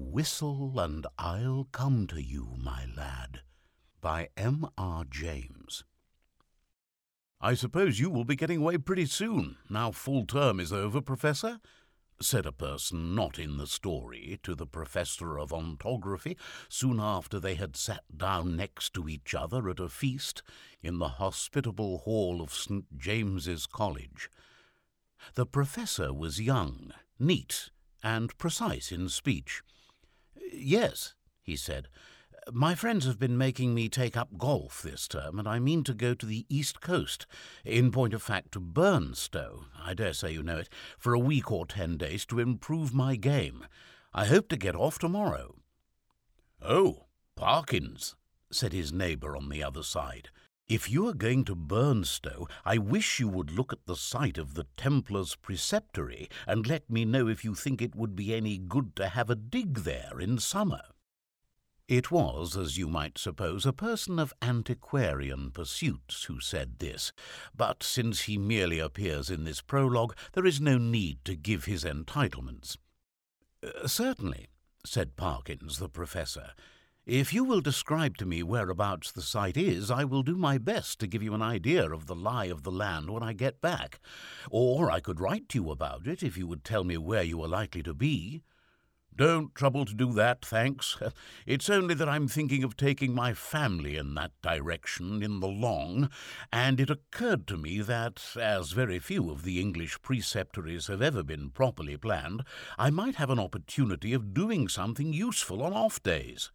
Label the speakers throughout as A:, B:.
A: Whistle and I'll Come to You, My Lad, by M.R. James. "I suppose you will be getting away pretty soon, now full term is over, Professor?" said a person not in the story to the Professor of Ontography soon after they had sat down next to each other at a feast in the hospitable hall of St. James's College. The Professor was young, neat, and precise in speech. "Yes," he said, "my friends have been making me take up golf this term, and I mean to go to the East Coast, in point of fact to Burnstow, I dare say you know it, for a week or 10 days to improve my game. I hope to get off tomorrow." "Oh, Parkins," said his neighbour on the other side, "if you are going to Burnstow, I wish you would look at the site of the Templars' Preceptory and let me know if you think it would be any good to have a dig there in summer." It was, as you might suppose, a person of antiquarian pursuits who said this, but since he merely appears in this prologue, there is no need to give his entitlements. "Certainly," said Parkins, the Professor. "If you will describe to me whereabouts the site is, I will do my best to give you an idea of the lie of the land when I get back. Or I could write to you about it if you would tell me where you are likely to be." "Don't trouble to do that, thanks. It's only that I'm thinking of taking my family in that direction in the long, and it occurred to me that, as very few of the English preceptories have ever been properly planned, I might have an opportunity of doing something useful on off-days."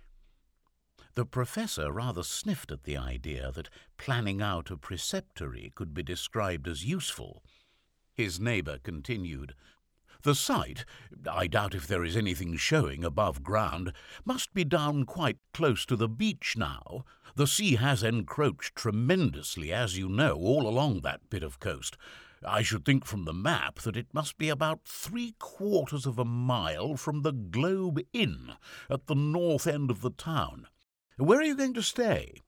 A: The Professor rather sniffed at the idea that planning out a preceptory could be described as useful. His neighbour continued, "The site, I doubt if there is anything showing above ground, must be down quite close to the beach now. The sea has encroached tremendously, as you know, all along that bit of coast. I should think from the map that it must be about 3/4 of a mile from the Globe Inn at the north end of the town. Where are you going to stay?"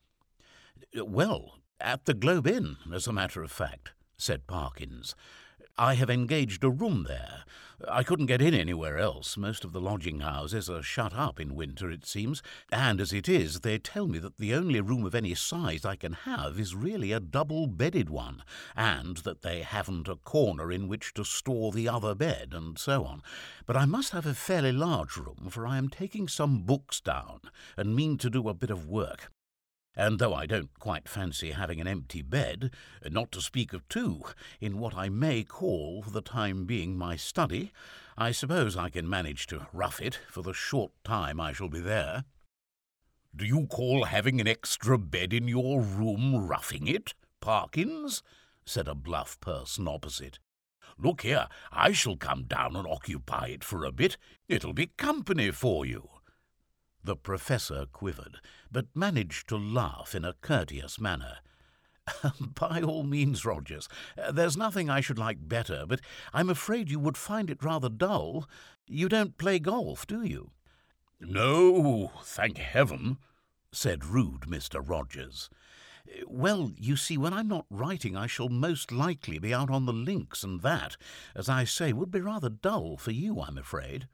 A: "Well, at the Globe Inn, as a matter of fact," said Parkins. "I have engaged a room there. I couldn't get in anywhere else. Most of the lodging houses are shut up in winter, it seems, and as it is, they tell me that the only room of any size I can have is really a double-bedded one, and that they haven't a corner in which to store the other bed, and so on. But I must have a fairly large room, for I am taking some books down, and mean to do a bit of work. And though I don't quite fancy having an empty bed, not to speak of two, in what I may call for the time being my study, I suppose I can manage to rough it for the short time I shall be there." "Do you call having an extra bed in your room roughing it, Parkins?" said a bluff person opposite. "Look here, I shall come down and occupy it for a bit. It'll be company for you." The Professor quivered, but managed to laugh in a courteous manner. "By all means, Rogers. There's nothing I should like better, but I'm afraid you would find it rather dull. You don't play golf, do you?" "No, thank heaven," said rude Mr. Rogers. "Well, you see, when I'm not writing I shall most likely be out on the links, and that, as I say, would be rather dull for you, I'm afraid."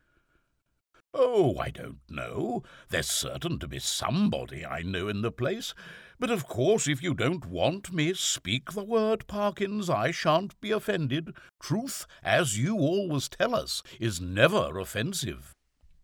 A: "Oh, I don't know. There's certain to be somebody I know in the place. But of course, if you don't want me, speak the word, Parkins. I shan't be offended. Truth, as you always tell us, is never offensive."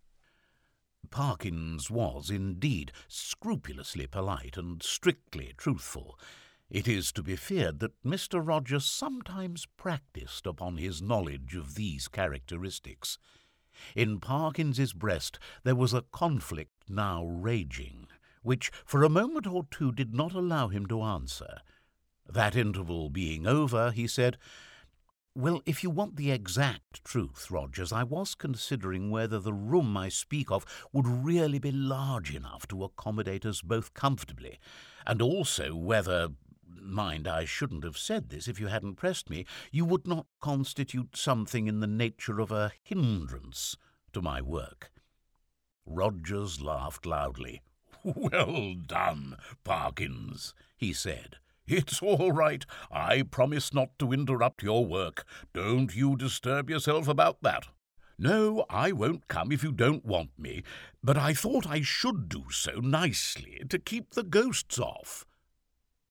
A: Parkins was, indeed, scrupulously polite and strictly truthful. It is to be feared that Mr. Rogers sometimes practised upon his knowledge of these characteristics. In Parkins's breast there was a conflict now raging, which for a moment or two did not allow him to answer. That interval being over, he said, "Well, if you want the exact truth, Rogers, I was considering whether the room I speak of would really be large enough to accommodate us both comfortably, and also whether— mind, I shouldn't have said this if you hadn't pressed me— you would not constitute something in the nature of a hindrance to my work." Rogers laughed loudly. "Well done, Parkins," he said. "It's all right. I promise not to interrupt your work. Don't you disturb yourself about that. No, I won't come if you don't want me, but I thought I should do so nicely to keep the ghosts off.